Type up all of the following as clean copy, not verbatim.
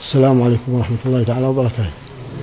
السلام عليكم ورحمة الله تعالى وبركاته.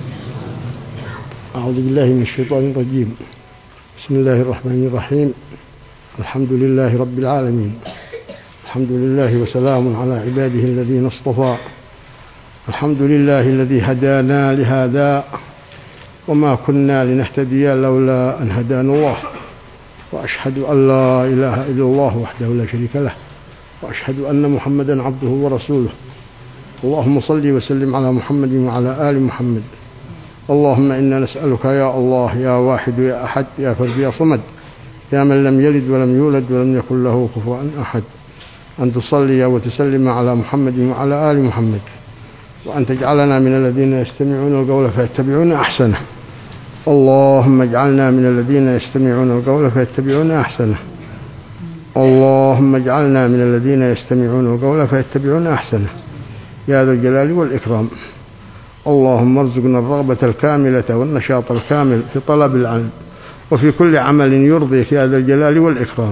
أعوذ بالله من الشيطان الرجيم. بسم الله الرحمن الرحيم. الحمد لله رب العالمين. الحمد لله وسلام على عباده الذين اصطفى. الحمد لله الذي هدانا لهذا وما كنا لنهتدي لولا أن هدانا الله، وأشهد أن لا إله إلا الله وحده لا شريك له، وأشهد أن محمدا عبده ورسوله. اللهم صل وسلم على محمد وعلى آل محمد. اللهم إنا نسألك يا الله يا واحد يا أحد يا فرد يا صمد يا من لم يلد ولم يولد ولم يكن له كفوا أحد أن تصلي وتسلم على محمد وعلى آل محمد، وأن تجعلنا من الذين يستمعون القول فيتبعون أحسنه. اللهم اجعلنا من الذين يستمعون القول فيتبعون أحسنه. اللهم اجعلنا من الذين يستمعون القول فيتبعون أحسنه يا ذا الجلال والإكرام. اللهم ارزقنا الرغبة الكاملة والنشاط الكامل في طلب العلم وفي كل عمل يرضيك يا ذا الجلال والإكرام،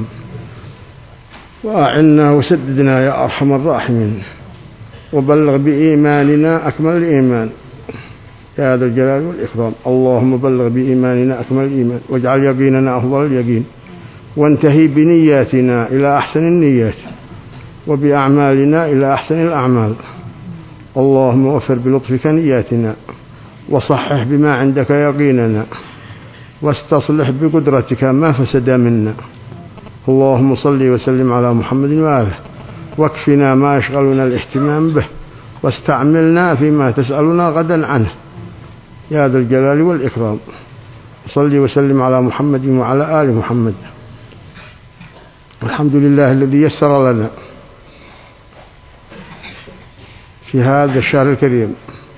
وأعنا وسددنا يا أرحم الراحمين، وبلغ بإيماننا أكمل الإيمان يا ذا الجلال والإكرام. اللهم بلغ بإيماننا أكمل الإيمان، واجعل يقيننا أفضل اليقين، وانتهي بنياتنا إلى أحسن النيات، وبأعمالنا إلى أحسن الأعمال. اللهم وفر بلطفك نياتنا، وصحح بما عندك يقيننا، واستصلح بقدرتك ما فسد منا. اللهم صل وسلم على محمد وآله، واكفنا ما يشغلنا الاهتمام به، واستعملنا فيما تسألنا غدا عنه يا ذا الجلال والإكرام. صل وسلم على محمد وعلى آل محمد. الحمد لله الذي يسر لنا في هذا الشهر الكريم،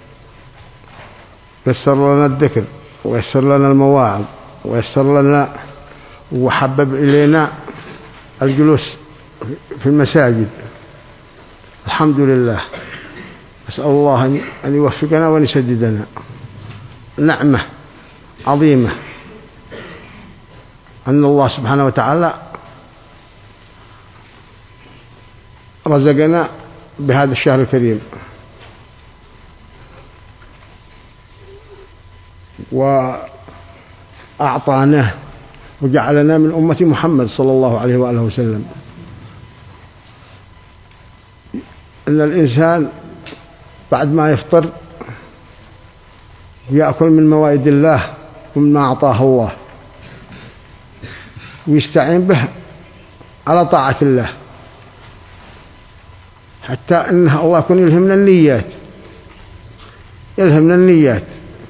يسر لنا الذكر، ويسر لنا المواعظ، ويسر لنا وحبب إلينا الجلوس في المساجد. الحمد لله. أسأل الله أن يوفقنا وأن يسددنا. نعمة عظيمة أن الله سبحانه وتعالى رزقنا بهذا الشهر الكريم، وأعطاناه وجعلنا من أمة محمد صلى الله عليه وآله وسلم. إن الإنسان بعد ما يفطر يأكل من موائد الله ومما أعطاه الله، ويستعين به على طاعة الله، حتى إن الله يكون يلهمنا النيات.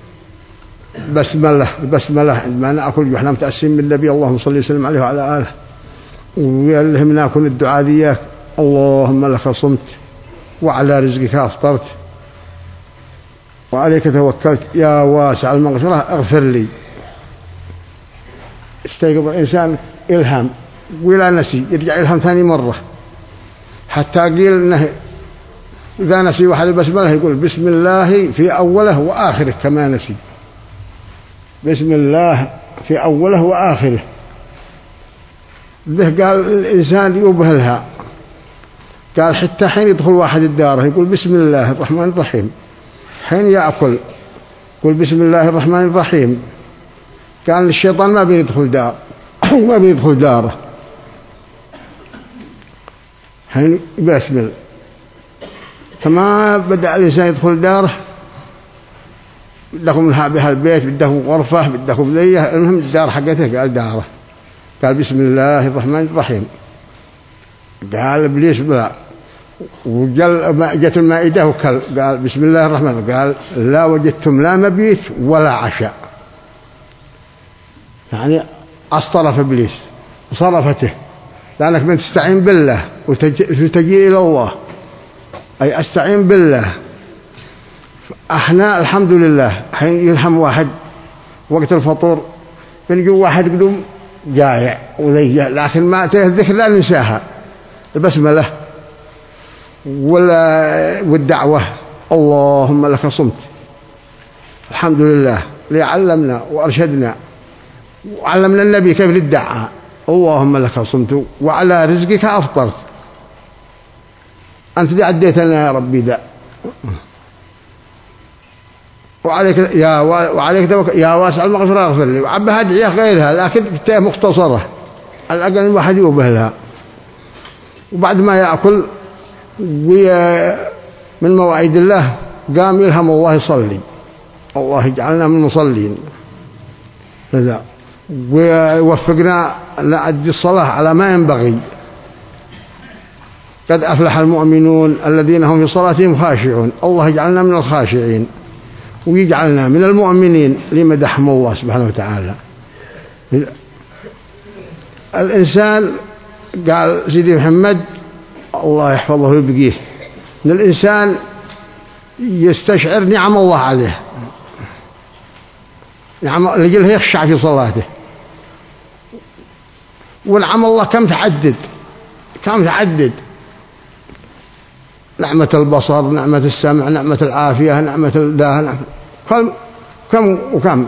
بسملة عندما نأكل وإحنا متأسين بالنبي اللهم صل وسلم عليه وعلى آله، ويلهمنا يكون الدعاء ذيك: اللهم لك صمت وعلى رزقك أفطرت وعليك توكلت يا واسع المغفرة اغفر لي. استيقظ الإنسان إلهام ولا نسي، يرجع إلهام ثاني مرة، حتى قيل إنه إذا نسي واحد البسملة يقول بسم الله في أوله وآخره كما نسي. بسم الله في أوله وآخره. به قال الإنسان يبهلها، قال حتى حين يدخل واحد الدار يقول بسم الله الرحمن الرحيم، حين يأكل يقول بسم الله الرحمن الرحيم. كان الشيطان ما بيدخل دار ما بيدخل داره حين بسم. فما بدأ الإنسان يدخل داره، بدكم بها البيت، بدكم غرفة، بدكم ذيه، المهم الدار حقته قال داره، قال بسم الله الرحمن الرحيم. قال إبليس بلا، جت المائدة وكل، قال بسم الله الرحمن الرحيم، قال لا وجدتم لا مبيت ولا عشاء. يعني أصطرف إبليس وصرفته، لأنك من تستعين بالله وتجي إلى الله، أي أستعين بالله. احنا الحمد لله حين يلهم واحد وقت الفطور بنجي واحد قدوم جائع وليجع، لكن ما تيه الذكر لا ننساها، البسملة والدعوة اللهم لك صمت. الحمد لله ليعلمنا وأرشدنا وعلمنا النبي كيف ندعى اللهم لك صمت وعلى رزقك أفطرت. أنت دي عديتنا يا ربي ذا. وعليك توكل يا واسع المغفرة اغفر لي، وعبها أدعية غيرها لكن مختصرة على الأقل الواحد يوبه لها. وبعد ما يأكل من مواعيد الله قام يلهم الله يصلي، الله يجعلنا من المصلين لذا، ويوفقنا نأدي الصلاة على ما ينبغي. قد أفلح المؤمنون الذين هم في صلاتهم خاشعون، الله يجعلنا من الخاشعين ويجعلنا من المؤمنين لمدحهم الله سبحانه وتعالى. الإنسان قال سيدي محمد الله يحفظه ويبقيه أن الإنسان يستشعر نعم الله عليه، نعم لجله يخشع في صلاته، ونعم الله كم تعدد، نعمة البصر، نعمة السمع، نعمة العافية، نعمة الداه، كم وكم.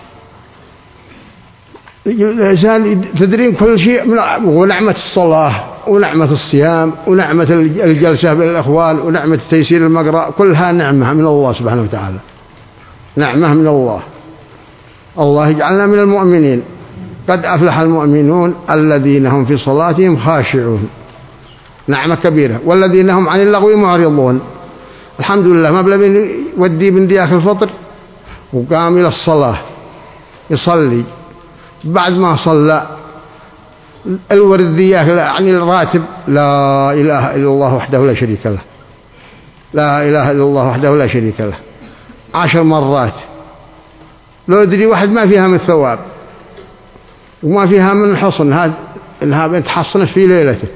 الإنسان تدرين كل شيء، ونعمة الصلاة ونعمة الصيام ونعمة الجلسة بين الأخوان ونعمة تيسير المقرأ، كلها نعمة من الله سبحانه وتعالى، نعمة من الله. الله يجعلنا من المؤمنين. قد أفلح المؤمنون الذين هم في صلاتهم خاشعون، نعمة كبيرة. والذين هم عن اللغو معرضون، الحمد لله ما بلا ودي من دياك الفطر وقام إلى الصلاة يصلي، بعد ما صلى الورد دياك يعني الراتب لا إله إلا الله وحده لا شريك له، لا إله إلا الله وحده لا شريك له 10 مرات. لو يدري واحد ما فيها من الثواب وما فيها من حصن، إنها بتحصنت في ليلته،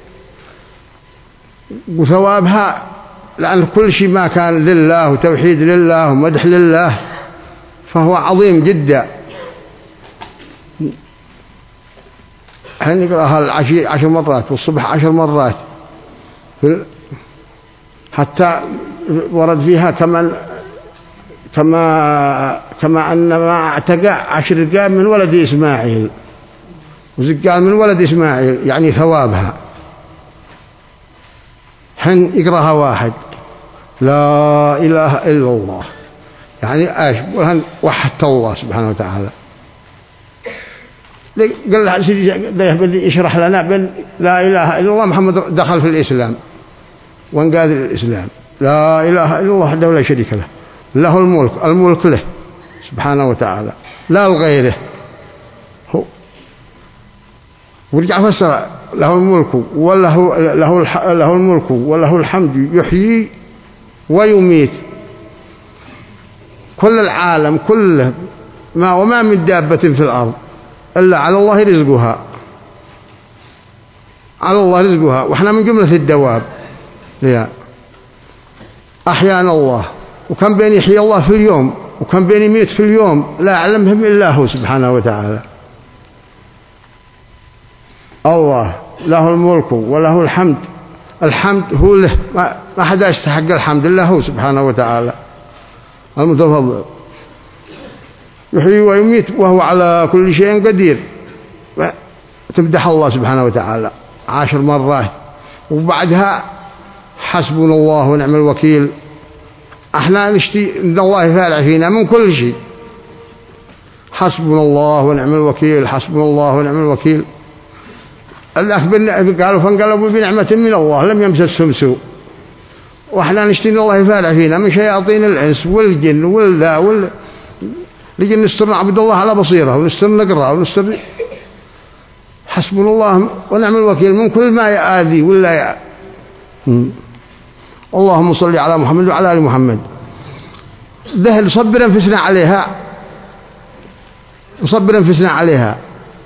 وثوابها لأن كل شيء ما كان لله وتوحيد لله ومدح لله فهو عظيم جدا. حين نقرأها العشي 10 مرات والصبح 10 مرات، حتى ورد فيها كما أن ما اعتقى 10 رقاب من ولد إسماعيل، وزقال من ولد إسماعيل، يعني ثوابها. حين يقرأها واحد لا إله إلا الله، يعني ايش وحدت الله سبحانه وتعالى. قال له سيدي يشرح لنا بين لا إله إلا الله محمد دخل في الإسلام وانقاد الإسلام، لا إله إلا الله وحده لا شريك له، له الملك له سبحانه وتعالى لا لغيره. ورجع فسر له الملك له الملك وله الحمد يحيي ويميت كل العالم كله، وما من دابة في الأرض إلا على الله رزقها، على الله رزقها، وإحنا من جملة الدواب. أحيانا الله، وكم بين يحيي الله في اليوم وكم بين يميت في اليوم لا يعلمهم إلا هو سبحانه وتعالى. الله له الملك وله الحمد، الحمد هو له، ما حدا يستحق الحمد إلا هو سبحانه وتعالى المتفضل. يحيي ويميت وهو على كل شيء قدير. تمدح الله سبحانه وتعالى 10 مرات، وبعدها حسبنا الله ونعم الوكيل. احنا نشتي ان الله يفعل فينا من كل شيء، حسبنا الله ونعم الوكيل، حسبنا الله ونعم الوكيل. قالوا فانقلبوا بنعمة من الله لم يمسسهم سوء. واحنا نشتي ان الله يفعل فينا من شياطين الانس والجن والذا لجي نستر نعبد الله على بصيرة، ونستر نقرأ، ونستر حسبنا الله ونعم الوكيل من كل ما يآذي ولا اللهم صل على محمد وعلى آل محمد. ذهل صبر انفسنا عليها، صبر انفسنا عليها.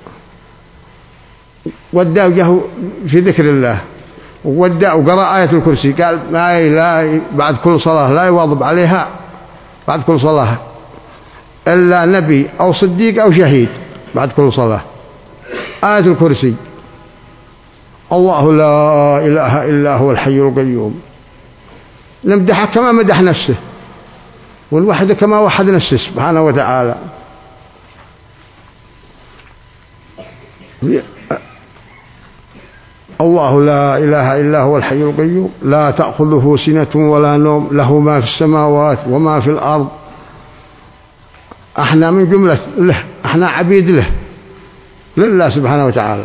وداه جه في ذكر الله، ووداه وقرأ آية الكرسي، قال لا بعد كل صلاة لا يواظب عليها بعد كل صلاة إلا نبي أو صديق أو شهيد بعد كل صلاة. آية الكرسي، الله لا إله إلا هو الحي القيوم. نمدحه كما مدح نفسه، والوحد كما وحد نفسه سبحانه وتعالى. الله لا إله إلا هو الحي القيوم لا تأخذه سنة ولا نوم، له ما في السماوات وما في الأرض، احنا من جملة له، احنا عبيد له، لله سبحانه وتعالى،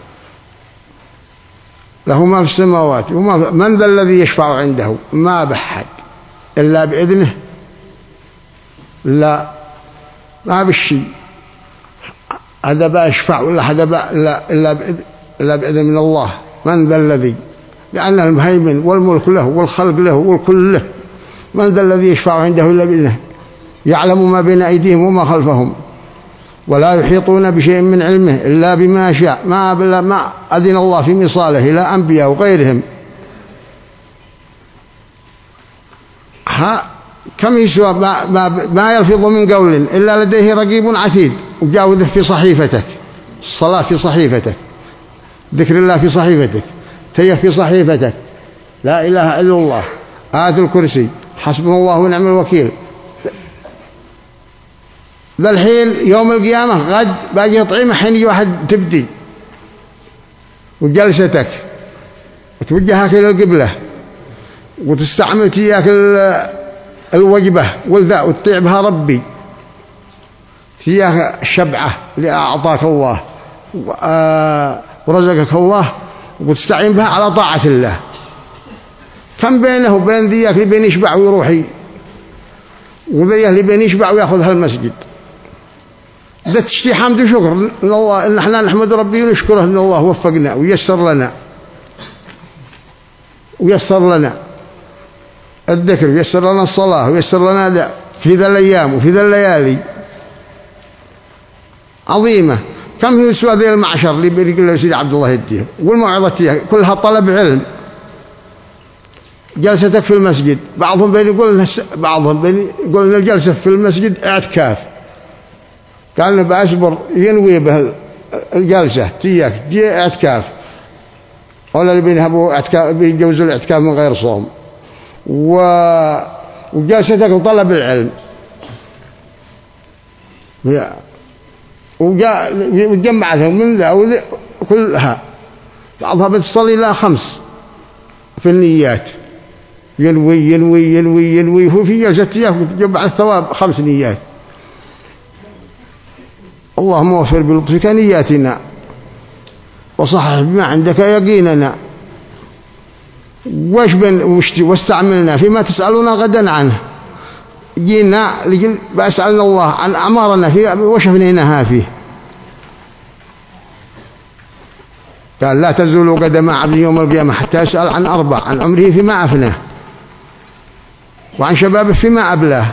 له ما في السماوات وما في. من ذا الذي يشفع عنده؟ ما بحد إلا بإذنه، لا ما بالشيء هذا بقى يشفع ولا هذا بقى إلا بإذن من الله. من ذا الذي، لأن المهيمن والملك له والخلق له والكل له. من ذا الذي يشفع عنده إلا بإذنه، يعلم ما بين أيديهم وما خلفهم، ولا يحيطون بشيء من علمه إلا بما شاء. ما أذن الله في مصاله إلى أنبياء وغيرهم. كم يسوى ما يلفظ من قول إلا لديه رقيب عتيد. وجاوده في صحيفتك، الصلاة في صحيفتك، ذكر الله في صحيفتك، تيه في صحيفتك، لا إله إلا الله، آية الكرسي، حسبنا الله ونعم الوكيل. ذا الحين يوم القيامة غد باقي يطعمه حين يجي واحد تبدي، وجلستك وتوجهك إلى القبلة وتستعمل تياك الوجبة والذاء وتطيع بها ربي، تياك الشبعة اللي أعطاك الله ورزقك الله، وتستعين بها على طاعة الله. كم بينه وبين ذيك اللي بين يشبع ويروحي، وذيك اللي بين يشبع ويأخذها المسجد. إذا تشتي حمد وشكر إن الله، إن احنا نحمد ربي ونشكره إن الله وفقنا ويسر لنا الذكر، ويسر لنا الصلاة، ويسر لنا في ذا الأيام وفي ذا الليالي عظيمة. كم هي سوى ذي المعشر اللي بيقول له سيدي عبد الله يديه والموعظة كلها طلب علم. جلستك في المسجد، بعضهم بيقول إن الجلسة في المسجد اعتكاف، قال له بأصبر ينوي به الجلسة تياك جي اعتكاف، ولا اللي بينهبوا اعتكاف بيجوزوا الاعتكاف من غير صوم. وجلستك طلب العلم، وجمعتهم من ذا كلها. بعضها بتصلي لا 5 في النيات، ينوي وفي جلسة تياك وتجمع الثواب 5 نيات. اللهم وفر بلطفك نياتنا وصحح بما عندك يقيننا، واستعملنا فيما تسألنا غدا عنه. جينا بأسألنا الله عن أعمارنا فيه وشفنينها فيه. قال لا تزول قدم عبد يوم القيامة حتى يسأل عن 4: عن عمره فيما أفناه، وعن شبابه فيما أبلاه.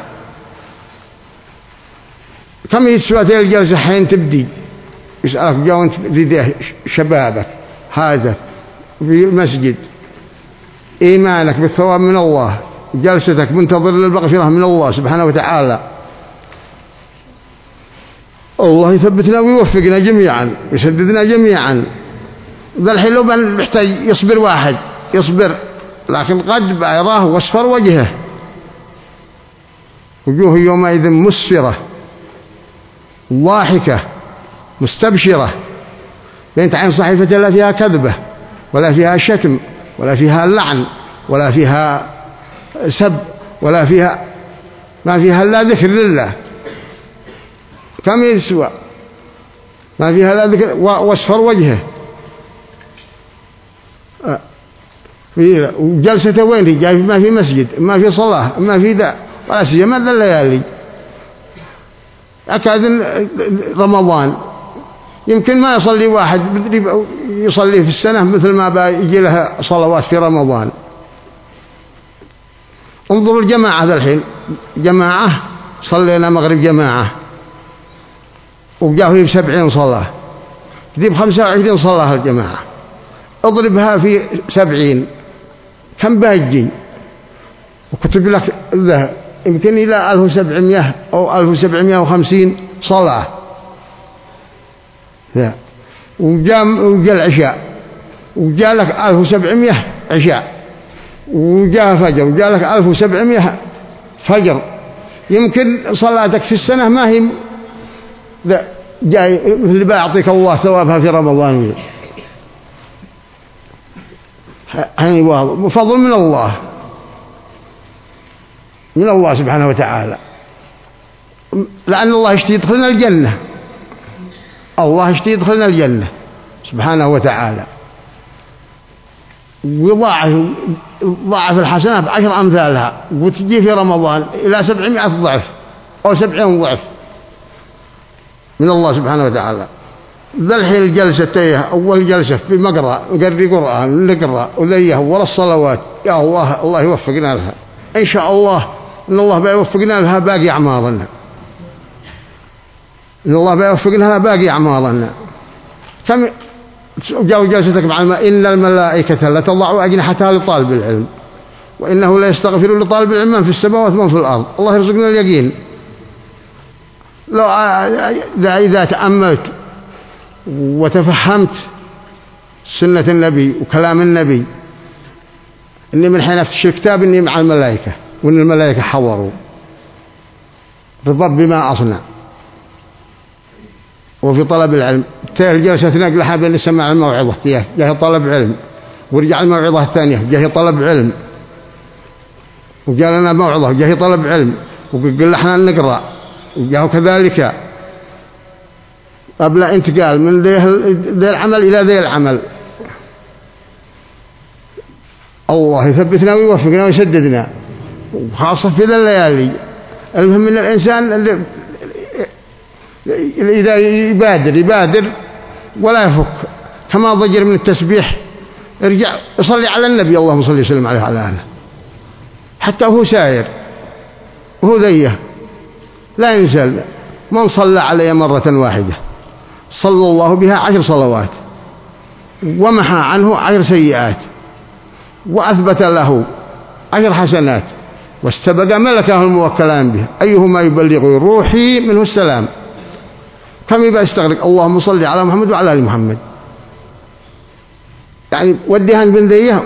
كم يسوى ذي الجلسة حين تبدي يسألك جاون في شبابك هذا في المسجد، إيمانك بالثواب من الله، جلستك منتظر للمغفرة من الله سبحانه وتعالى. الله يثبتنا ويوفقنا جميعا ويسددنا جميعا. ذا الحين لو محتاج يصبر واحد يصبر، لكن قد يراه واصفر وجهه، وجوه يومئذ مسفرة ضاحكة مستبشرة، بين عين صحيفة لا فيها كذبة ولا فيها شتم ولا فيها لعن ولا فيها سب ولا فيها ما فيها لا ذكر لله. كم يسوى ما فيها لا ذكر واصفر وجهه. وجلسته وين جاي؟ ما في مسجد، ما في صلاة، ما في ذا، ولا سيما ذا الليالي. أكاد رمضان يمكن ما يصلي واحد يصلي في السنة مثل ما يجي لها صلوات في رمضان. انظروا الجماعة ذا الحين، جماعة صلينا مغرب جماعة وجاءوا 70 صلاة، تجيب 25 صلاة الجماعة، اضربها في 70 كم باجي؟ وكتب لك ذا يمكن إلى 1700 أو 1750 صلاة. وجاء العشاء وجاء لك 1700 عشاء، وجاء فجر وجاء لك 1700 فجر. يمكن صلاتك في السنة ما هي جاي اللي بيعطيك الله ثوابها في رمضان. هني واضح فضل من الله، من الله سبحانه وتعالى. لأن الله يشتي يدخلنا الجنة، الله يشتي يدخلنا الجنة سبحانه وتعالى، ويضاعف الحسنات ب10 أمثالها، وتجي في رمضان إلى 700 ضعف أو 70 ضعف من الله سبحانه وتعالى. ذا الحين الجلسة أول جلسة في مقرأ نقري قرآن نقرأ وليه ورا الصلوات، يا الله الله يوفقنا لها إن شاء الله، إن الله بيوفقنا لها باقي أعمارنا، إن الله بيوفقنا لها باقي أعمارنا. كم جاءوا جلستك مع إن الملائكة لتضع أجنحتها لطالب العلم وإنه لا يستغفر لطالب العلم من في السماوات ومن في الأرض. الله يرزقنا اليقين. لو إذا تأملت وتفهمت سنة النبي وكلام النبي، إني من حين أفتش الكتاب إني مع الملائكة، وإن الملائكة حضروا رضا بما أصنع. وفي طلب العلم الجلسة نقلها بين السماع الموعظة جاهي طلب علم، ورجع الموعظة الثانية جاهي طلب علم، وجاء لنا موعظة جاهي طلب علم، وقل احنا نقرأ، وجاء كذلك قبل انتقال من ذي العمل إلى ذي العمل. الله يثبتنا ويوفقنا ويسددنا، وخاصة في الليالي. المهم من الإنسان إذا يبادر ولا يفك، كما ضجر من التسبيح ارجع يصلي على النبي اللهم صل وسلم عليه وعلى آله، حتى وهو ساير وهو ذيه لا ينسى. من صلى علي مرة واحدة صلى الله بها 10 صلوات ومحى عنه 10 سيئات وأثبت له 10 حسنات، واستبقى ملكه الموكلان به أيهما يبلغ روحي منه السلام. كم يبقى يستغرق اللهم صل على محمد وعلى آل محمد، يعني وديها بن ذيه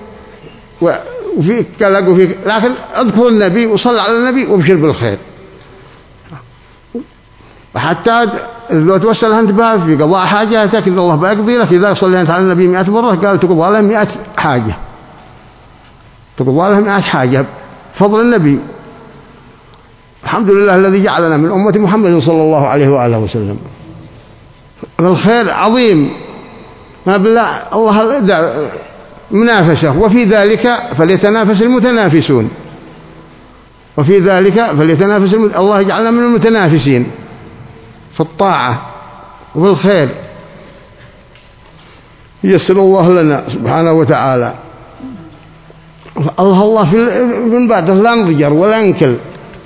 وفيك كلق وفيك، لكن اذكر النبي وصل على النبي وابشر بالخير. وحتى لو توسل أنت بها في قضاء حاجاتك إن الله بيقضي لك. إذا صليت على النبي 100 مرة قال تقضى له 100 حاجة، تقضى له 100 حاجة فضل النبي. الحمد لله الذي جعلنا من أمة محمد صلى الله عليه وآله وسلم. الخير عظيم ما بالله، الله منافسة، وفي ذلك فليتنافس المتنافسون، وفي ذلك فليتنافس الله جعلنا من المتنافسين في الطاعة وفي الخير. يسر الله لنا سبحانه وتعالى. الله في من بعد لا نضجر ولا نكل.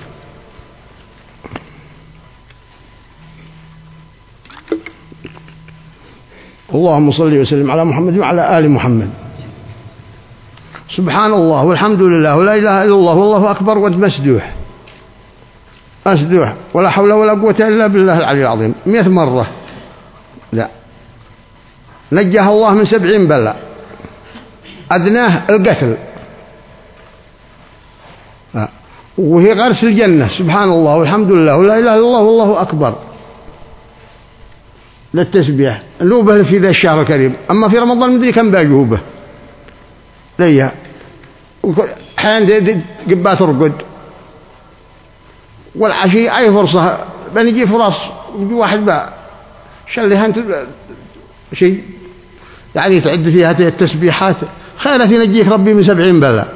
اللهم صل وسلم على محمد وعلى آل محمد. سبحان الله والحمد لله ولا إله إلا الله والله أكبر، وأنت مسدوح ولا حول ولا قوة إلا بالله العلي العظيم 100 مرة. لا نجاه الله من 70 بلاء، أدناه القتل وهي غرس الجنة. سبحان الله والحمد لله ولا إله إلا الله والله أكبر للتسبيح. نوبه في ذا الشهر الكريم، أما في رمضان مدري كم باجوبه ليها حين قبات رقد، والعشي أي فرصة بنجي فرص واحد بقى شلها أنت شيء يعني تعد فيها التسبيحات خيرة ينجيك ربي من 70 بلاء.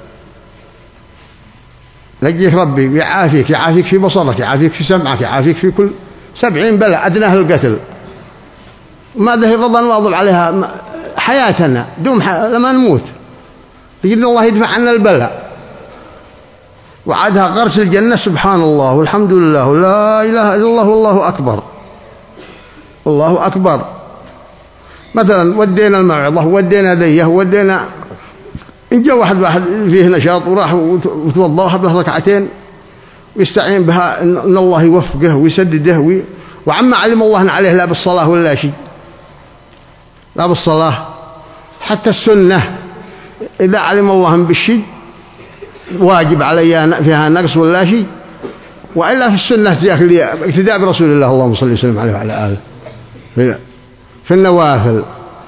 نجيك ربي يعافيك في بصرك، يعافيك في سمعك، يعافيك في كل 70 بلاء أدناه القتل. ما ذهب رضا نواظب عليها حياتنا دوم لما نموت يجب الله يدفع عنا البلاء، وعدها غرس الجنة. سبحان الله والحمد لله لا إله إلا الله والله أكبر. الله أكبر. مثلا ودينا الموعظة ودينا ديه ودينا، إن جاء واحد فيه نشاط وراح وتوضى وحب ركعتين ويستعين بها إن الله يوفقه ويسدده، وعما علم الله عليه لا بالصلاة ولا شيء، لا بالصلاة حتى السنة إذا علم الله بالشيء واجب علي فيها نقص ولا شيء، وإلا في السنة اقتداء برسول الله اللهم صل وسلم عليه وعلى آله. في النوافل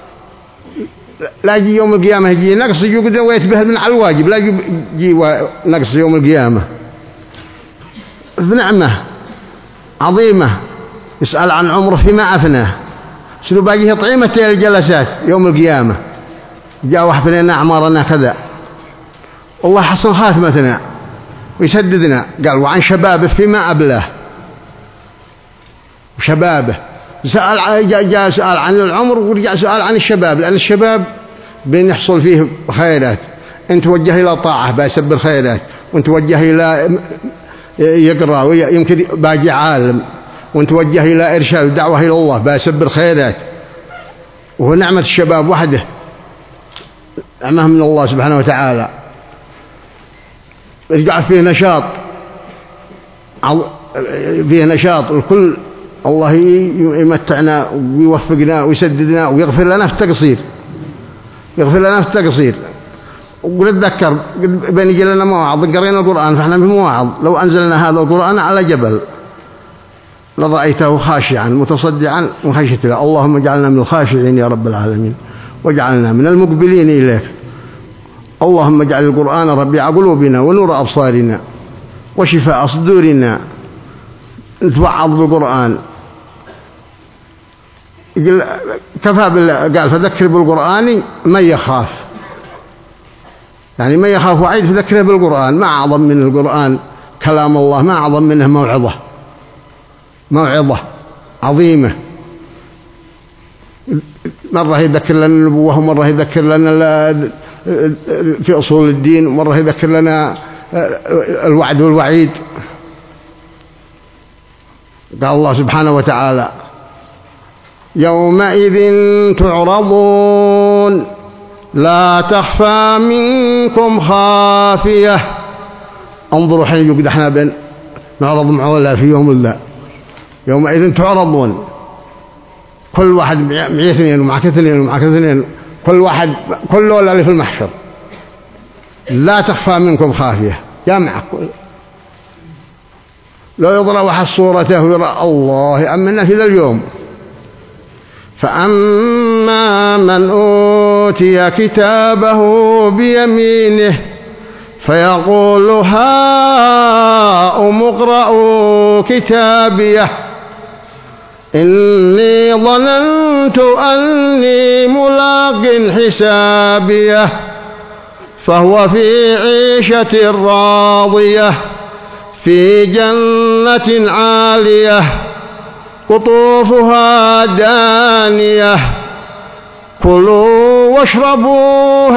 لا يجي يوم القيامة يجي نقص يجي ويتبهل من على الواجب، لا يجي نقص يوم القيامة. بنعمة عظيمة، يسأل عن عمره فيما أفناه، شنو باقيه طعيمة الجلسات يوم القيامة. جاء واحد فينا أعمارنا كذا، والله حسن خاتمتنا ويسددنا. قال وعن شبابه فيما أبلاه، وشبابه جاء سؤال عن العمر ورجع سؤال عن الشباب، لأن الشباب بين يحصل فيه خيرات، إن توجه إلى طاعة بيسب الخيرات، وإن توجه إلى يقرأ ويمكن باقي عالم، وإن توجه إلى إرشاد ودعوة إلى الله بيسب الخيرات. وهو نعمة الشباب وحده، نعمة من الله سبحانه وتعالى، يرجع فيه نشاط، فيه نشاط الكل. الله يمتعنا ويوفقنا ويسددنا ويغفر لنا في التقصير، يغفر لنا في التقصير. ونتذكر بين يجي لنا مواعظ، قرينا القرآن فاحنا في مواعظ، لو أنزلنا هذا القرآن على جبل لرأيته خاشعا متصدعا من خشية الله. اللهم اجعلنا من الخاشعين يا رب العالمين، واجعلنا من المقبلين إليك. اللهم اجعل القرآن ربيع قلوبنا ونور أبصارنا وشفاء صدورنا. نتوعظ بالقرآن، كفى بالله. قال فذكر بالقرآن من يخاف، يعني من يخاف وعيد فذكره بالقرآن. ما أعظم من القرآن كلام الله، ما أعظم منه موعظة، موعظة عظيمة. مرة يذكر لنا النبوة، ومرة يذكر لنا في أصول الدين، ومرة يذكر لنا الوعد والوعيد. قال الله سبحانه وتعالى يومئذ تعرضون لا تخفى منكم خافية. انظروا حين يقول احنا بين نعرض معولا في يوم الله. يومئذ تعرضون، كل واحد معي اثنين ومعك اثنين ومعك اثنين، كل واحد كل اللي في المحشر. لا تخفى منكم خافية، جمع لو يضرب واحد صورته ويرى الله أمنا في ذا اليوم. فأما من أوتي كتابه بيمينه فيقول هاؤم اقرءوا كتابيه إني ظننت أني ملاق حسابيه فهو في عيشة راضية في جنة عالية قطوفها دانية كلوا واشربوا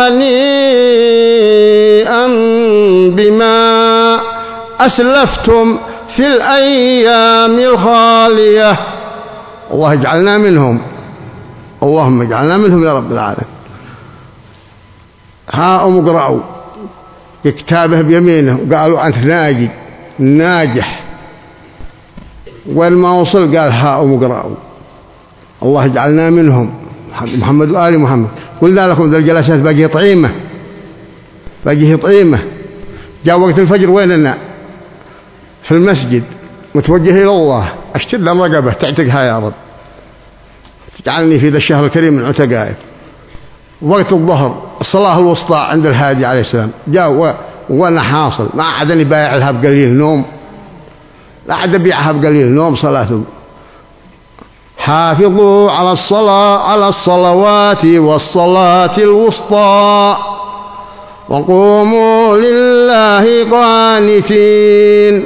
هنيئا بما أسلفتم في الأيام الخالية. الله اجعلنا منهم، اللهم اجعلنا منهم يا رب العالمين. هاؤم اقرأوا كتابه بيمينه، وقالوا أنت ناجي ناجح، وين ما وصل قال هاؤم اقرأوا. الله اجعلنا منهم، محمد وآل محمد. قلنا لكم ذا الجلسات باقيه طعيمة، باقيه طعيمة. جاء وقت الفجر ويننا؟ في المسجد متوجه إلى الله، أشتد الرقبة تعتقها يا رب، تجعلني في ذا الشهر الكريم من عتقائك. وقت الظهر الصلاة الوسطى عند الهادي عليه السلام جاء وانا حاصل، ما أحد يبايع لها بقليل نوم، لا أحد يبيعها بقليل نوم. صلاة حافظوا على الصلوات والصلاة الوسطى وقوموا لله قانتين.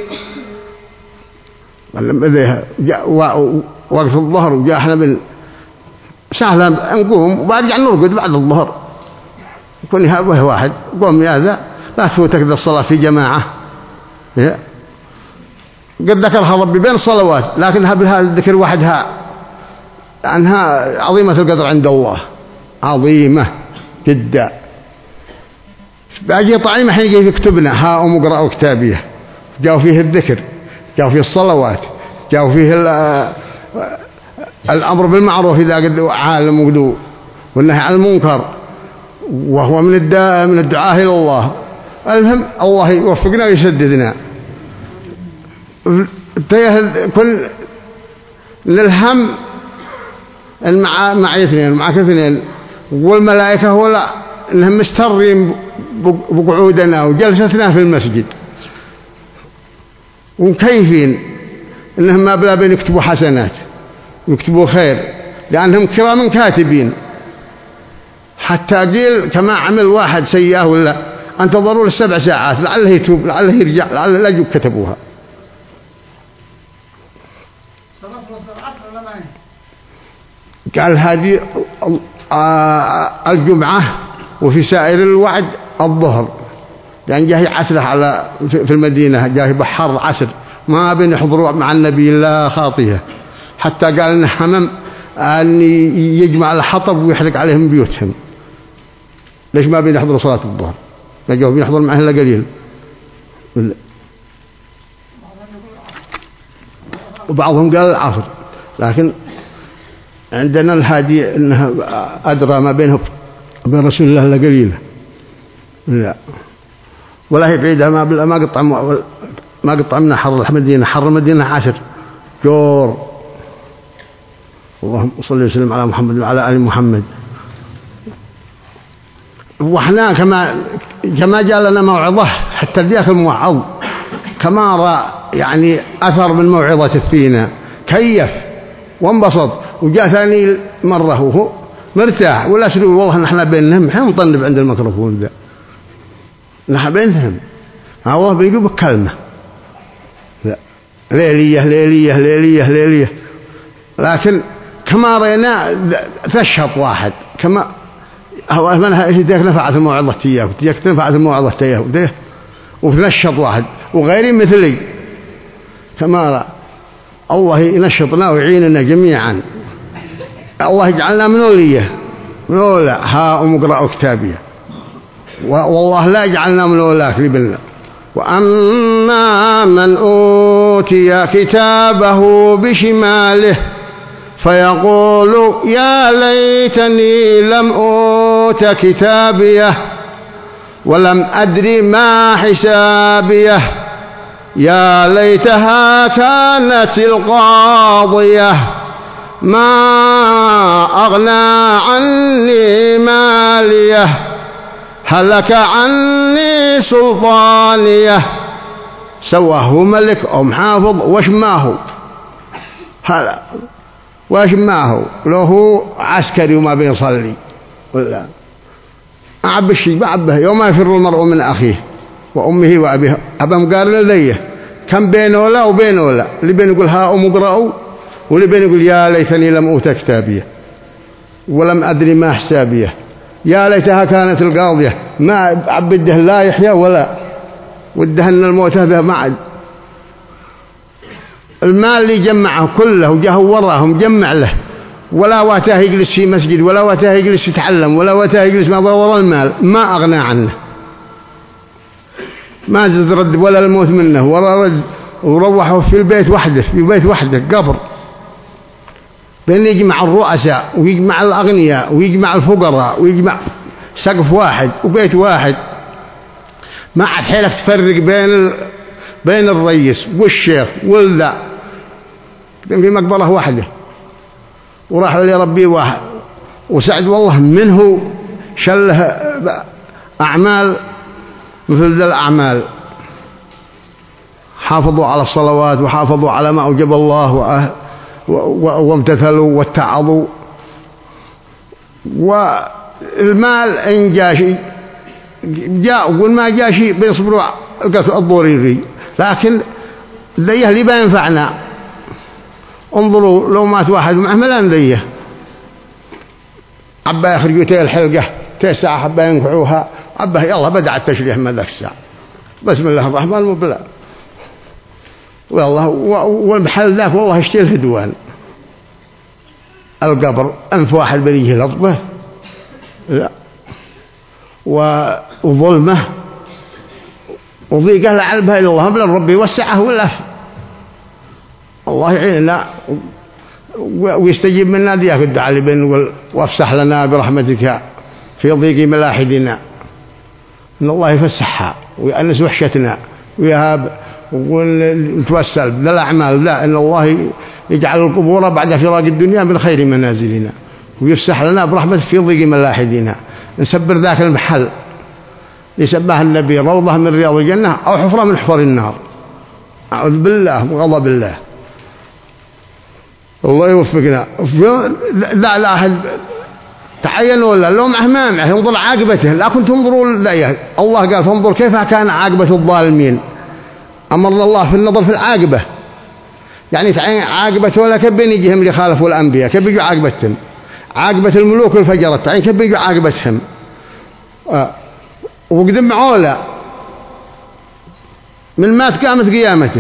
وقت الظهر وجاء احنا سهلا نقوم وبرجع نرقد بعد الظهر، يكون هذا واحد قوم يا ذا لا تفوتك ذا الصلاة في جماعة. قد ذكرها ربي بين الصلوات، لكنها بهذا الذكر وحدها عنها عظيمة القدر عند الله، عظيمة جدا. باقي طعيمة حين يجي يكتبنا هاؤم اقرأوا كتابيه، جاءوا فيه الذكر، جاءوا فيه الصلوات، جاءوا فيه الأمر بالمعروف إذا قد عالم وقدو، والنهي عن المنكر، وهو من الدعاء إلى الله. المهم الله يوفقنا ويسددنا. كل للهم معي اثنين ومعك اثنين، والملائكة ولا إنهم مسترين بقعودنا وجلستنا في المسجد، وكيفين إنهم ما بلا بين يكتبوا حسنات ويكتبوا خير، لأنهم كرام كاتبين. حتى قيل كما عمل واحد سيئة ولا انتظروا ل7 ساعات لعله يتوب لعله يرجع لعله لا يجوب كتبوها. قال هذه الجمعة وفي سائر الوعد الظهر، يعني جاي عسره على في المدينة، جاي بحر عسر ما بين يحضروا مع النبي إلا خاطئة. حتى قال إن حمم أن يجمع الحطب ويحرق عليهم بيوتهم. ليش ما بين يحضروا صلاة الظهر؟ لجوا بيحضر معه إلا قليل. وبعضهم قال العصر، لكن عندنا الهادي إنها أدرى ما بينه وبين رسول الله إلا قليلة. لا ولا هي بعيدة، ما قطع منا حر المدينة، حر المدينة عسر جور. اللهم صل وسلم على محمد وعلى آل محمد. وإحنا كما جاء لنا موعظة حتى ذاك الموعظ كما رأى يعني أثر من موعظة فينا كيف وانبسط، وجاء ثاني مرة وهو مرتاح ولا سلوي والله نحن بينهم حين نطنب عند الميكروفون ذا نحن بينهم الله بيجوا بكلمة لا ليلية ليلية ليلية ليلية. لكن كما رأينا ثشط واحد كما هو منها إيش ديك نفعت الموعظة تياه وديك نفعت الموعظة تياه وديه وتنشط واحد وغيري مثلي كما رأى. الله ينشطنا ويعيننا جميعا. الله يجعلنا من أوليه من أولى ها أمقرأوا كتابيه، والله لا يجعلنا من أولاك لبلنا. وأما من أوتي كتابه بشماله فيقول يا ليتني لم أوت كتابيه ولم أدري ما حسابيه يا ليتها كانت القاضية ما أغنى عني ماليه هلك عني سلطانيه. سواه ملك أو محافظ وش ما هو هلا وش ما هو له عسكري وما بيصلي ولا أعب الشيء بعبه يوم يفر المرء من أخيه وأمه وأبيه. أبا مقارن ليه كم بينه لا وبينه لا، اللي بين يقول ها أم اقرأوا واللي بين يقول يا ليتني لم أوت كتابيه ولم أدري ما حسابيه يا ليتها كانت القاضية. ما عبده لا يحيى ولا وده أن الموت هذا معد. المال اللي جمعه كله وجاه وراهم جمع له ولا واتاه يجلس في مسجد ولا واتاه يجلس يتعلم ولا واتاه يجلس ما وراء المال ما أغنى عنه، ما زد رد ولا الموت منه ولا رد. وروحوا في البيت وحده في بيت وحده قبر بين يجمع الرؤساء ويجمع الأغنياء ويجمع الفقراء ويجمع سقف واحد وبيت واحد. ما عاد حيلك تفرق بين الرئيس والشيخ والذا في مقبرة واحدة. وراح لربي واحد وسعد والله منه شله أعمال مثل ذا الأعمال. حافظوا على الصلوات وحافظوا على ما أوجب الله وامتثلوا واتعظوا. والمال إن جاء شيء جاء وقل ما جاء شيء بيصبروا الضروري، لكن ذيه اللي بينفعنا. انظروا لو مات واحد معه ملان ذيه عبا يخرجوا تي الحلقة تي ساعة حبا ينفعوها عبا يلا بدأ التشريح من ذاك الساعة بسم الله الرحمن الرحيم والله. والمحل ذاك والله اشتري الهدوان القبر أنف واحد بنيه لطبه لا وظلمه وضيقه لعلبها إلى الله بلا ربي يوسعه ولا الله يعيننا ويستجيب منا ذيك الدعاء اللي بين وافسح لنا برحمتك في ضيق ملاحدنا. إن الله يفسحها ويأنس وحشتنا ويهاب ونتوسل ذا الأعمال لا إن الله يجعل القبور بعد فراق الدنيا من خير منازلنا ويفسح لنا برحمته في ضيق ملاحدنا. نسبر ذاك المحل يسبح النبي روضة من رياض الجنة أو حفرة من حفر النار. أعوذ بالله من غضب الله. الله يوفقنا. لا أحد تعين ولا لو معه ما معه ينظر عاقبته، لا كنت تنظروا لا. الله قال فانظر كيف كان عاقبة الظالمين. أمر الله في النظر في العاقبة، يعني تعين عاقبته ولا كيف بيجيهم اللي خالفوا الأنبياء كيف بيجوا عاقبتهم. عاقبة الملوك والفجرة تعين كيف بيجوا عاقبتهم. وقدم معولا من مات قامت قيامته.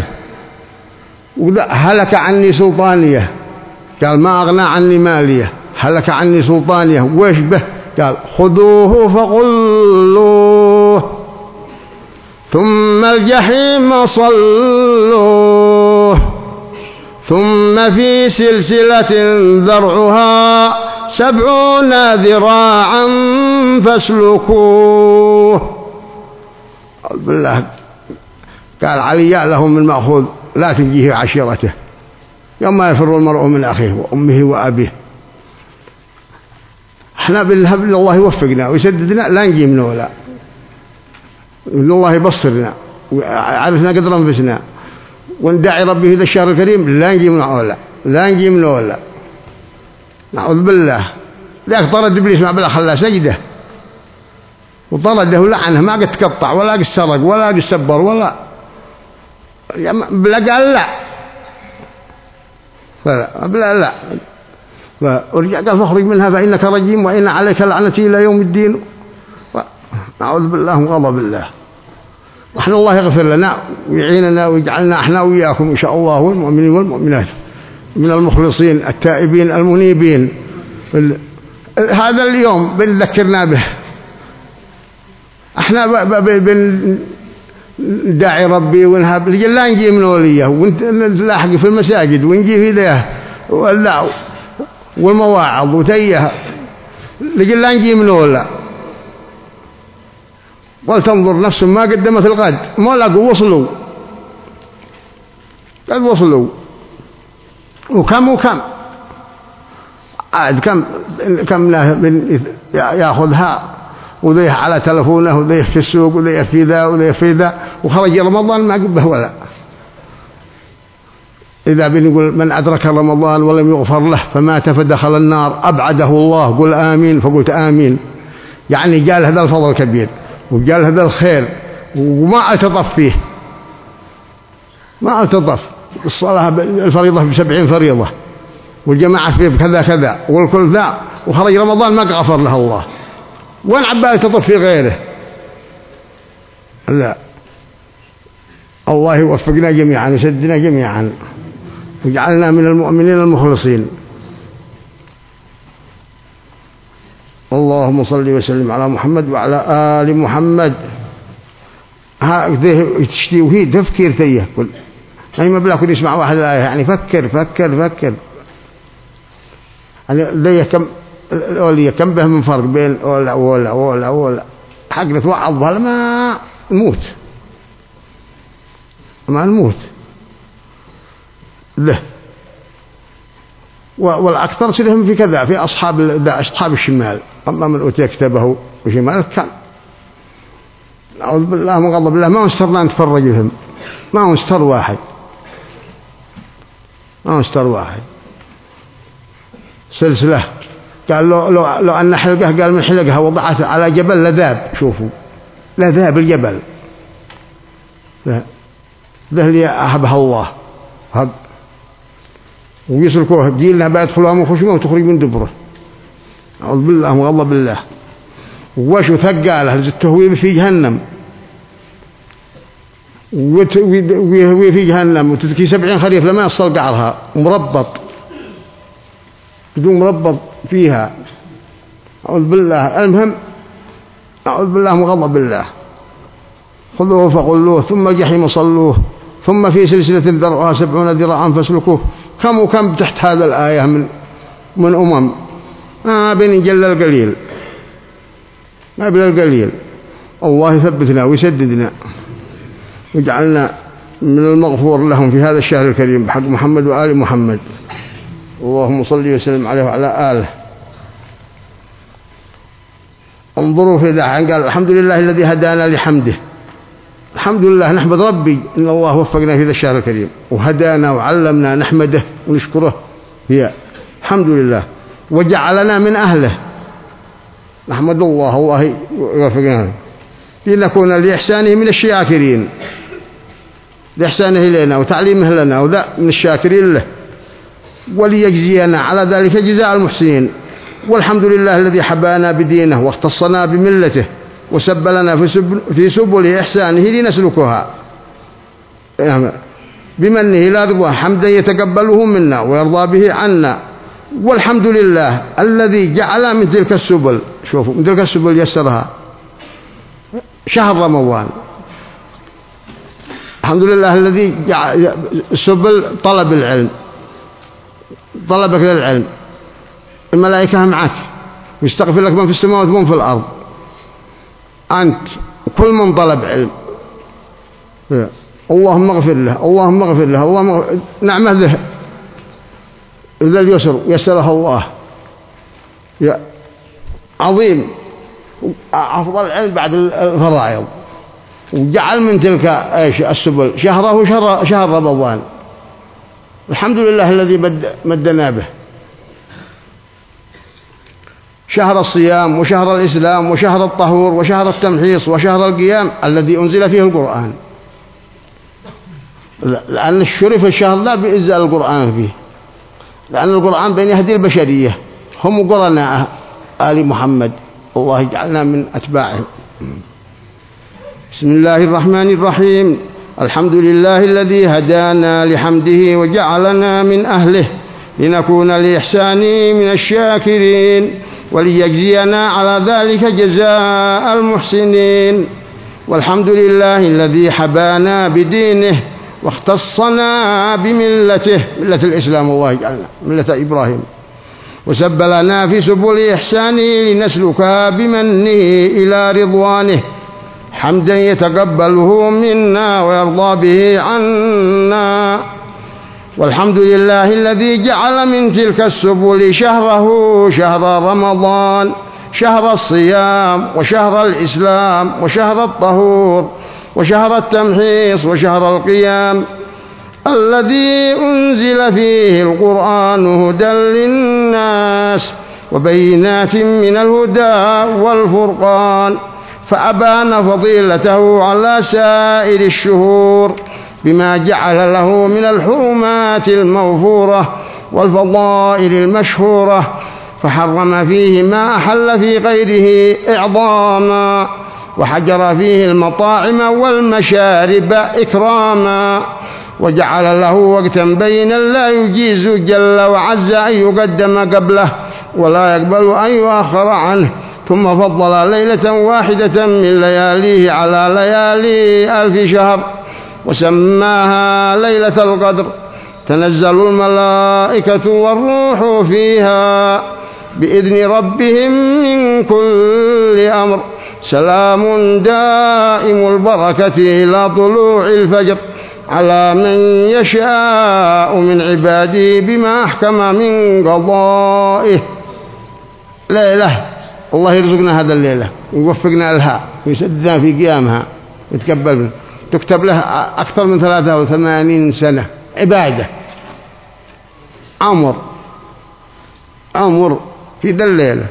هلك عني سلطانية، قال ما أغنى عني مالية. هلك عني سلطانية ويش به؟ قال خذوه فغلوه ثم الجحيم صلوه ثم في سلسلة ذرعها 70 ذراعا فاسلكوه. بالله قال علي لهم المأخوذ لا تجيه عشيرته يوم ما يفر المرء من أخيه وأمه وأبيه. احنا بالهب الله يوفقنا ويسددنا لا نجي منه ولا الله يبصرنا ويعرفنا قدر أنفسنا وندعي ربي في ذا الشهر الكريم لا نجي منه ولا لا نجي منه ولا. نعوذ بالله. ذاك طرد إبليس مع بلا خلاه سجده وطرده ولعنه ما قد تقطع ولا قد سرق ولا قد سبر ولا بلا قال لا بلا ورجع قال فاخرج منها فإنك رجيم وإن عليك لعنتي إلى يوم الدين. نعوذ بالله من غضب الله. نحن الله يغفر لنا ويعيننا ويجعلنا احنا وإياكم إن شاء الله والمؤمنين والمؤمنات من المخلصين التائبين المنيبين. هذا اليوم بنذكرنا به. احنا داعي ربي ونهاب لا نجي من وليه ونلاحق في المساجد ونجي في ذيه والمواعظ وتيه لا نجي من ولا. ولتنظر نفس ما قدمت الغد ما لقوا وصلوا قد وصلوا وكم عاد كم ياخذها وذيه على تلفونه وذيه في السوق وذيه في ذا وذيه في ذا وخرج رمضان ما قبه ولا. إذا بنقول من أدرك رمضان ولم يغفر له فمات فدخل النار أبعده الله. قل آمين فقلت آمين. يعني قال هذا الفضل الكبير وقال هذا الخير وما التطف فيه ما التطف. الصلاة الفريضة ب70 فريضة والجماعة فيه بكذا كذا والكل ذا وخرج رمضان ما غفر له الله. وين عبال تطف في غيره؟ لا. الله يوفقنا جميعا ويسددنا جميعا وجعلنا من المؤمنين المخلصين. اللهم صل وسلم على محمد وعلى آل محمد. هذا تشتي وهي تفكير تيه يعني ما بلا كل يسمع واحد الآية يعني فكر يعني ليه كم به من فرق بين ولا حق توعظ هذا ما نموت له. والأكثر سلهم في كذا في أصحاب الشمال. أما من أوتي كتابه وشمال كان أعوذ بالله من غضب الله ما نسترنا نتفرج بهم ما نستر واحد سلسلة. قال لو أن حلقه قال من حلقها وضعتها على جبل لذاب. شوفوا لذاب الجبل ذا اللي أهبها الله هب ويسلكوه جيلنا بيدخلوها من خشمه وتخرج من دبره. أعوذ بالله من غضب الله. وشو ثقاله التهويب في جهنم وفي جهنم وتذكي 70 خريف لما يصل قعرها مربط بدون مربط فيها. أعوذ بالله. المهم أعوذ بالله من غضب الله. خذوه فغلوه ثم الجحيم صلوه ثم في سلسلة ذرعها 70 ذراعا فاسلكوه. كم تحت هذا الآية من بين جل القليل ما بلا القليل. الله يثبتنا ويسددنا وجعلنا من المغفور لهم في هذا الشهر الكريم بحق محمد وآل محمد. اللهم صل وسلم عليه وعلى آله. انظروا في ذا قال الحمد لله الذي هدانا لحمده. الحمد لله نحمد ربي إن الله وفقنا في ذا الشهر الكريم وهدانا وعلمنا نحمده ونشكره هي الحمد لله وجعلنا من أهله، نحمد الله يوفقنا لنكون لإحسانه من الشاكرين، لإحسانه إلينا وتعليمه لنا وذا من الشاكرين له، وليجزينا على ذلك جزاء المحسنين. والحمد لله الذي حبانا بدينه واختصنا بملته وسب لنا في سبل إحسانه لنسلكها بمنه لا رضوان حمدا يتقبله منا ويرضى به عنا. والحمد لله الذي جعل من تلك السبل، شوفوا من تلك السبل يسرها شهر رمضان. الحمد لله الذي جعل سبل طلب العلم، طلبك للعلم، الملائكة معك ويستغفر لك من في السماوات ومن في الأرض، أنت كل من طلب علم اللهم اغفر له، اللهم اغفر له، اللهم نعمه له ذا اليسر يسرها الله يا عظيم، أفضل العلم بعد الفرائض. وجعل من تلك السبل شهره شهر رمضان. الحمد لله الذي مدنا به شهر الصيام وشهر الإسلام وشهر الطهور وشهر التمحيص وشهر القيام الذي أنزل فيه القرآن، لأن الشرف الشهر لا بإنزال القرآن فيه، لأن القرآن بين يهدي البشرية هم قرناء آل محمد، الله يجعلنا من أتباعه. بسم الله الرحمن الرحيم. الحمد لله الذي هدانا لحمده وجعلنا من أهله لنكون لإحسانه من الشاكرين وليجزينا على ذلك جزاء المحسنين. والحمد لله الذي حبانا بدينه واختصنا بملته، ملة الإسلام الله يجعلنا ملة إبراهيم، وسب لنا في سبل إحسانه لنسلكها بمنه إلى رضوانه حمدا يتقبله منا ويرضى به عنا. والحمد لله الذي جعل من تلك السبل شهره شهر رمضان، شهر الصيام وشهر الإسلام وشهر الطهور وشهر التمحيص وشهر القيام الذي أنزل فيه القرآن هدى للناس وبينات من الهدى والفرقان، فأبان فضيلته على سائر الشهور بما جعل له من الحرمات المغفورة والفضائل المشهورة، فحرم فيه ما أحل في غيره إعظاما، وحجر فيه المطاعم والمشارب إكراما، وجعل له وقتا بينا لا يجيز جل وعز أن يقدم قبله ولا يقبل أن يؤخر عنه، ثم فضل ليلة واحدة من لياليه على ليالي 1000 شهر وسماها ليلة القدر، تنزل الملائكة والروح فيها بإذن ربهم من كل أمر، سلام دائم البركة إلى طلوع الفجر، على من يشاء من عباده بما أحكم من قضائه. ليلة الله يرزقنا هذا الليلة ويوفقنا لها ويسددنا في قيامها ويتقبل منه، تكتب له أكثر من 83 سنة عبادة، عمر في ذا الليلة،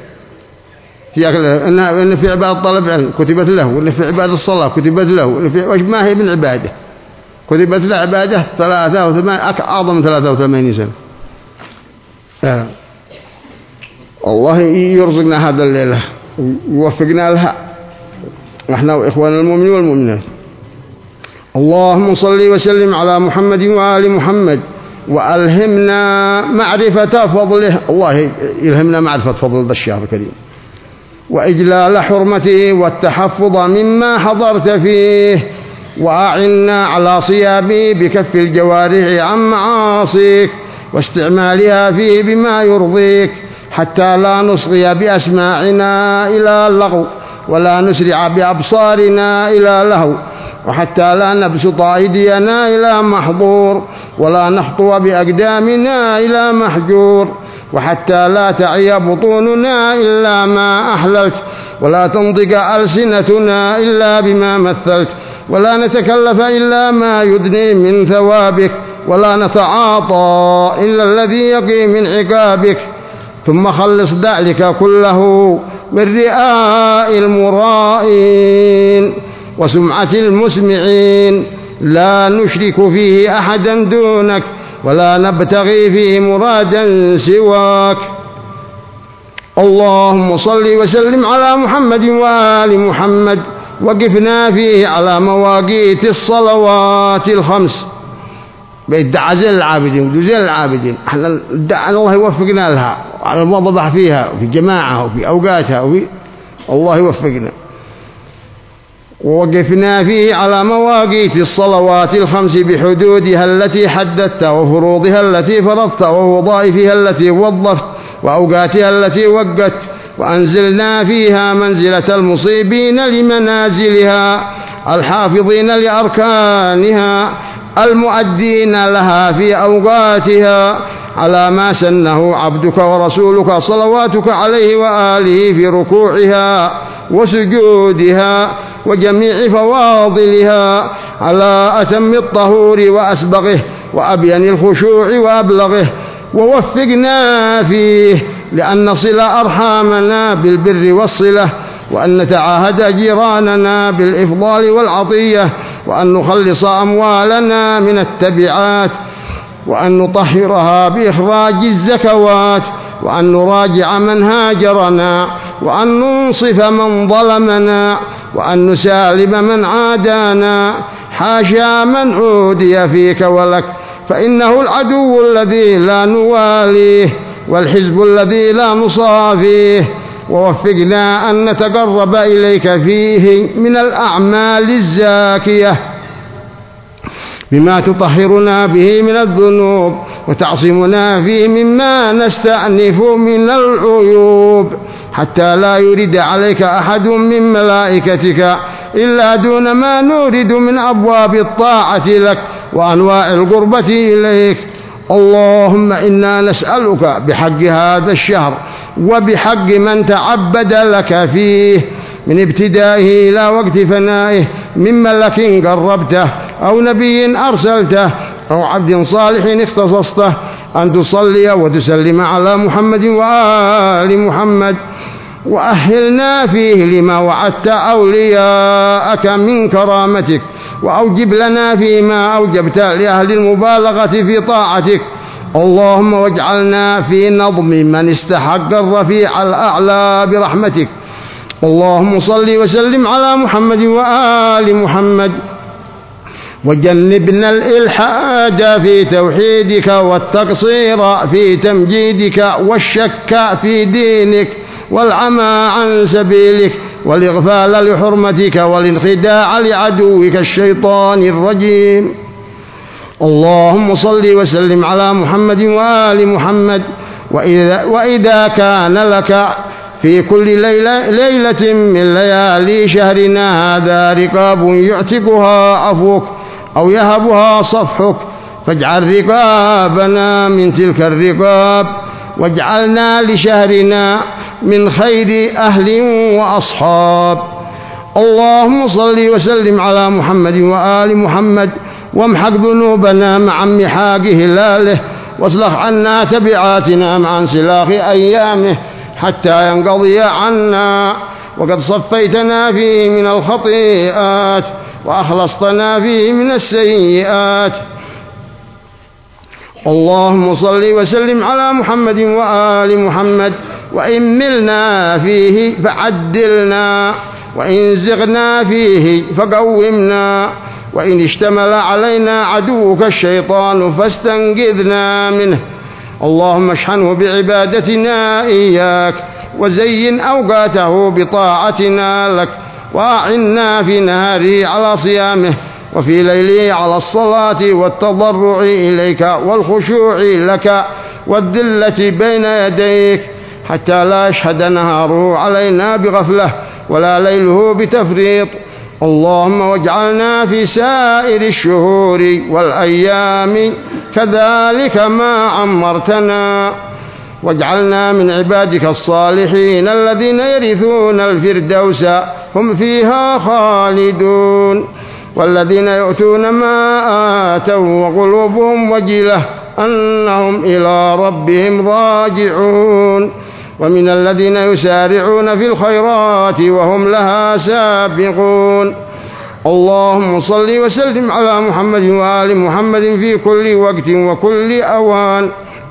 إن في عبادة طلب علم كتبت له، وإن في عبادة الصلاة كتبت له، وإن في ما هي من عبادة كتبت له عبادة 83 أعظم من 83 سنة. الله يرزقنا هذا الليلة ويوفقنا لها نحن وإخواننا المؤمنين والمؤمنات. اللهم صل وسلم على محمد وآل محمد، وألهمنا معرفة فضله، الله يلهمنا معرفة فضل الشهر الكريم وإجلال حرمته والتحفظ مما حضرت فيه، وأعنا على صيامه بكف الجوارح عن معاصيك واستعمالها فيه بما يرضيك، حتى لا نصغي بأسماعنا إلى اللغو ولا نسرع بأبصارنا إلى لهو، وحتى لا نبسط أيدينا إلى محظور ولا نخطو بأقدامنا إلى محجور، وحتى لا تعي بطوننا إلا ما أحللت ولا تنطق ألسنتنا إلا بما مثلت ولا نتكلف إلا ما يدني من ثوابك، ولا نتعاطى إلا الذي يقي من عقابك. ثم خلص ذلك كله من رئاء المرائين وسمعة المسمعين، لا نشرك فيه أحدا دونك ولا نبتغي فيه مرادا سواك. اللهم صل وسلم على محمد وآل محمد، وقفنا فيه على مواقيت الصلوات الخمس بيدعى زين العابدين ودزين العابدين. احنا ندعى الله يوفقنا لها على الموضح فيها وفي جماعة وفي أوقاتها الله يوفقنا. ووقفنا فيه على مواقيت الصلوات الخمس بحدودها التي حددت وفروضها التي فرضت ووظائفها التي وظفت وأوقاتها التي وقت، وأنزلنا فيها منزلة المصيبين لمنازلها الحافظين لأركانها المؤدين لها في أوقاتها على ما سنه عبدك ورسولك صلواتك عليه وآله في ركوعها وسجودها وجميع فواضلها على أتم الطهور وأسبغه وأبين الخشوع وأبلغه. ووفقنا فيه لأن نصل أرحامنا بالبر والصلة، وأن نتعاهد جيراننا بالإفضال والعطية، وأن نخلص أموالنا من التبعات، وأن نطهرها بإخراج الزكوات، وأن نراجع من هاجرنا، وأن ننصف من ظلمنا، وأن نسالم من عادانا، حاشا من عودي فيك ولك، فإنه العدو الذي لا نواليه والحزب الذي لا نصافيه. ووفقنا أن نتقرب إليك فيه من الأعمال الزاكية بما تطهرنا به من الذنوب، وتعصمنا فيه مما نستأنف من العيوب، حتى لا يرد عليك أحد من ملائكتك إلا دون ما نورد من أبواب الطاعة لك وأنواع القربة إليك. اللهم إنا نسألك بحق هذا الشهر وبحق من تعبد لك فيه من ابتدائه إلى وقت فنائه، من ملك قربته أو نبي أرسلته أو عبد صالح اختصصته، أن تصلي وتسلم على محمد وآل محمد، وأهلنا فيه لما وعدت أولياءك من كرامتك، وأوجب لنا فيما أوجبت لأهل المبالغة في طاعتك. اللهم واجعلنا في نظم من استحق الرفيع الأعلى برحمتك. اللهم صل وسلم على محمد وآل محمد، وجنبنا الإلحاد في توحيدك والتقصير في تمجيدك والشك في دينك والعمى عن سبيلك والإغفال لحرمتك والانخداع لعدوك الشيطان الرجيم. اللهم صل وسلم على محمد وآل محمد. وإذا كان لك في كل ليلة من ليالي شهرنا هذا رقاب يعتقها عفوك أو يهبها صفحك، فاجعل رقابنا من تلك الرقاب، واجعلنا لشهرنا من خير أهل وأصحاب. اللهم صل وسلم على محمد وآل محمد، وامحق ذنوبنا مع محاق هلاله، واصلح عنا تبعاتنا مع انسلاخ أيامه حتى ينقضي عنا. وقد صفيتنا فيه من الخطيئات وأخلصتنا فيه من السيئات. اللهم صل وسلم على محمد وآل محمد، وإن ملنا فيه فعدلنا، وإن زغنا فيه فقومنا، وإن اشتمل علينا عدوك الشيطان فاستنقذنا منه. اللهم اشحنه بعبادتنا إياك، وزين أوقاته بطاعتنا لك، وأعنا في نهاره على صيامه، وفي ليله على الصلاة والتضرع إليك والخشوع لك والذلة بين يديك، حتى لا يشهد نهاره علينا بغفلة ولا ليله بتفريط. اللهم واجعلنا في سائر الشهور والأيام كذلك ما عمرتنا، واجعلنا من عبادك الصالحين الذين يرثون الفردوس هم فيها خالدون. والذين يؤتون ما آتوا وقلوبهم وجلة أنهم إلى ربهم راجعون ومن الذين يسارعون في الخيرات وهم لها سابقون اللهم صل وسلم على محمد وآل محمد في كل وقت وكل أوان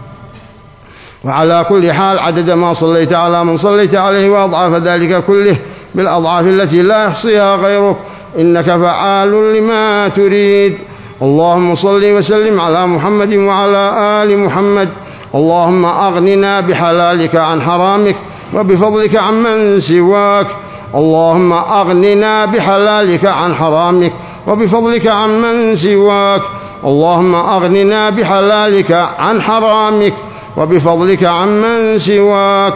وعلى كل حال عدد ما صليت على من صليت عليه وأضعاف ذلك كله بالأضعاف التي لا يحصيها غيرك إنك فعال لما تريد اللهم صل وسلم على محمد وعلى آل محمد اللهم أغننا بحلالك عن حرامك وبفضلك عمن سواك اللهم أغننا بحلالك عن حرامك وبفضلك عمن سواك اللهم أغننا بحلالك عن حرامك وبفضلك عمن سواك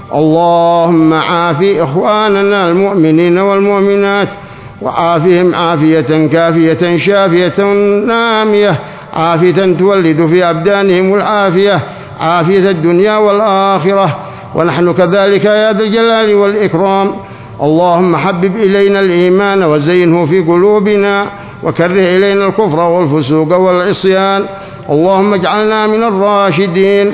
اللهم عافي إخواننا المؤمنين والمؤمنات وعافهم عافية كافية شافية نامية عافية تولد في أبدانهم العافية عافية الدنيا والآخرة ونحن كذلك يا ذا الجلال والإكرام اللهم حبب إلينا الإيمان وزينه في قلوبنا وكره إلينا الكفر والفسوق والعصيان اللهم اجعلنا من الراشدين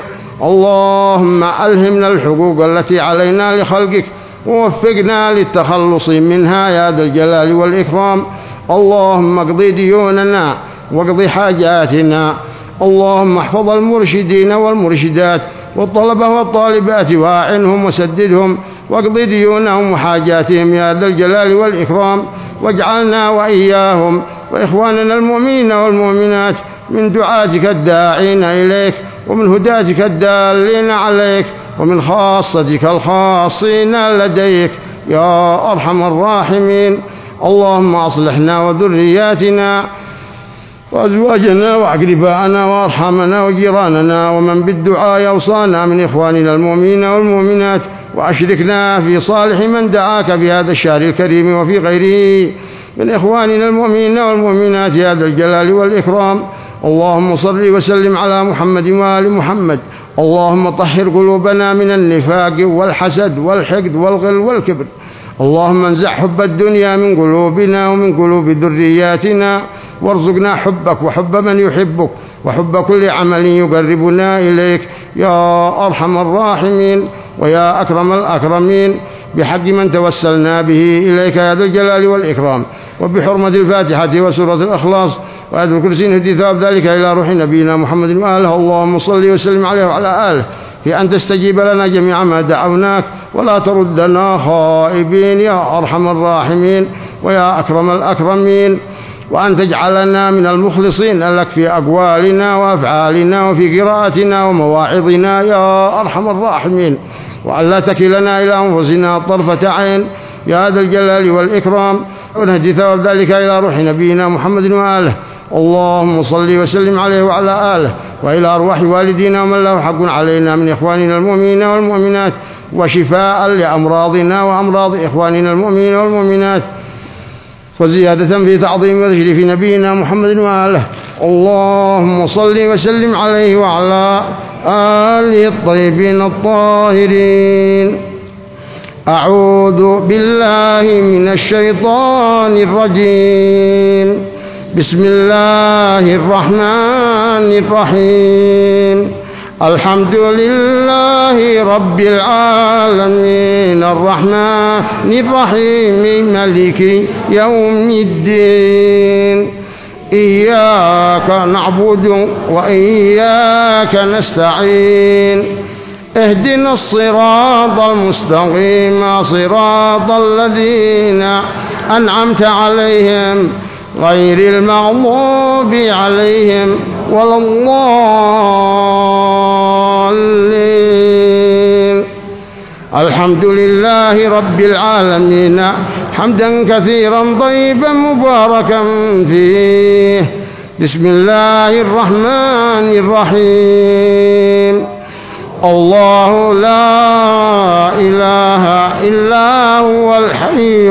اللهم ألهمنا الحقوق التي علينا لخلقك ووفقنا للتخلص منها يا ذا الجلال والإكرام اللهم اقض ديوننا واقض حاجاتنا اللهم احفظ المرشدين والمرشدات والطلبة والطالبات واعنهم وسددهم واقض ديونهم وحاجاتهم يا ذا الجلال والإكرام واجعلنا وإياهم وإخواننا المؤمنين والمؤمنات من دعاتك الداعين إليك ومن هداتك الدالين عليك ومن خاصتك الخاصين لديك يا أرحم الراحمين اللهم أصلحنا وذرياتنا وأزواجنا وأقرباءنا وأرحامنا وجيراننا ومن بالدعاء أوصانا من إخواننا المؤمنين والمؤمنات وأشركنا في صالح من دعاك بهذا الشهر الكريم وفي غيره من إخواننا المؤمنين والمؤمنات يا ذا الجلال والإكرام اللهم صل وسلم على محمد وآل محمد اللهم طهر قلوبنا من النفاق والحسد والحقد والغل والكبر اللهم انزع حب الدنيا من قلوبنا ومن قلوب ذرياتنا وارزقنا حبك وحب من يحبك وحب كل عمل يقربنا إليك يا أرحم الراحمين ويا أكرم الأكرمين بحق من توسلنا به إليك يا ذا الجلال والإكرام وبحرمة الفاتحة وسورة الإخلاص وآية الكرسي نهدي ثواب ذلك إلى روح نبينا محمد وآله اللهم صل وسلم عليه وعلى آله في أن تستجيب لنا جميع ما دعوناك ولا تردنا خائبين يا أرحم الراحمين ويا أكرم الأكرمين وأن تجعلنا من المخلصين لك في أقوالنا وأفعالنا وفي قراءتنا ومواعظنا يا أرحم الراحمين وأن لا تكلنا إلى أنفسنا طرفة عين يا ذا الجلال والإكرام ونهدي ثواب ذلك إلى روح نبينا محمد وآله اللهم صل وسلم عليه وعلى آله وإلى أرواح والدينا ومن له حق علينا من إخواننا المؤمنين والمؤمنات وشفاء لأمراضنا وأمراض إخواننا المؤمنين والمؤمنات وزيادة في تعظيم وتشريف نبينا محمد وآله اللهم صل وسلم عليه وعلى آله الطيبين الطاهرين أعوذ بالله من الشيطان الرجيم بسم الله الرحمن الرحيم الحمد لله رب العالمين الرحمن الرحيم مالك يوم الدين إياك نعبد وإياك نستعين اهدنا الصراط المستقيم صراط الذين أنعمت عليهم غير المغضوب عليهم ولا الضالين الحمد لله رب العالمين حمدا كثيرا طيبا مباركا فيه بسم الله الرحمن الرحيم الله لا إله إلا هو الحي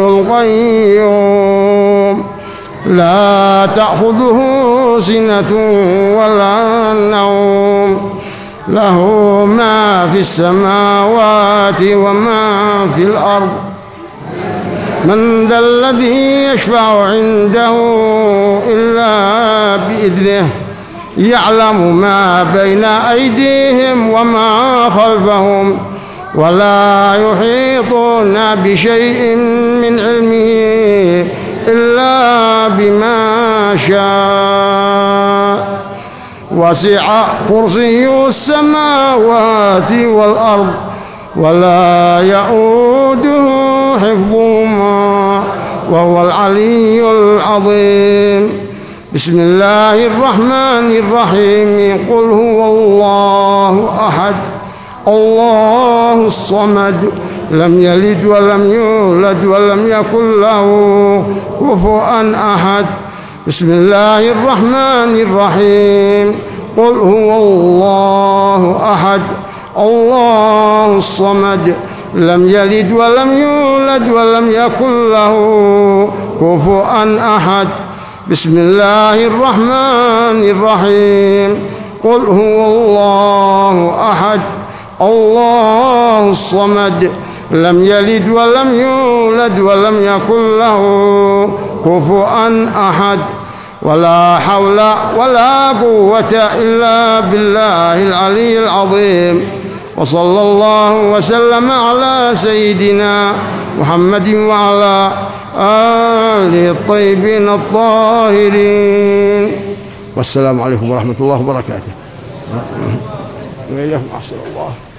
القيوم لا تأخذه سنة ولا نوم له ما في السماوات وما في الأرض من ذا الذي يشفع عنده إلا بإذنه يعلم ما بين أيديهم وما خلفهم ولا يحيطون بشيء من علمه إلا بما شاء وسع كرسيه السماوات والأرض ولا يؤوده حفظهما وهو العلي العظيم. بسم الله الرحمن الرحيم. قل هو الله أحد الله الصمد لم يلد ولم يولد ولم يكن له كفوا أحد. بسم الله الرحمن الرحيم. قل هو الله أحد الله الصمد لم يلد ولم يولد ولم يكن له كفوا أحد. بسم الله الرحمن الرحيم. قل هو الله أحد الله الصمد لم يلد ولم يولد ولم يكن له كفوا أحد. ولا حول ولا قوة إلا بالله العلي العظيم. وصلى الله وسلم على سيدنا محمد وعلى آله الطيبين الطاهرين. والسلام عليكم ورحمة الله وبركاته. وإليكم أحسن الله.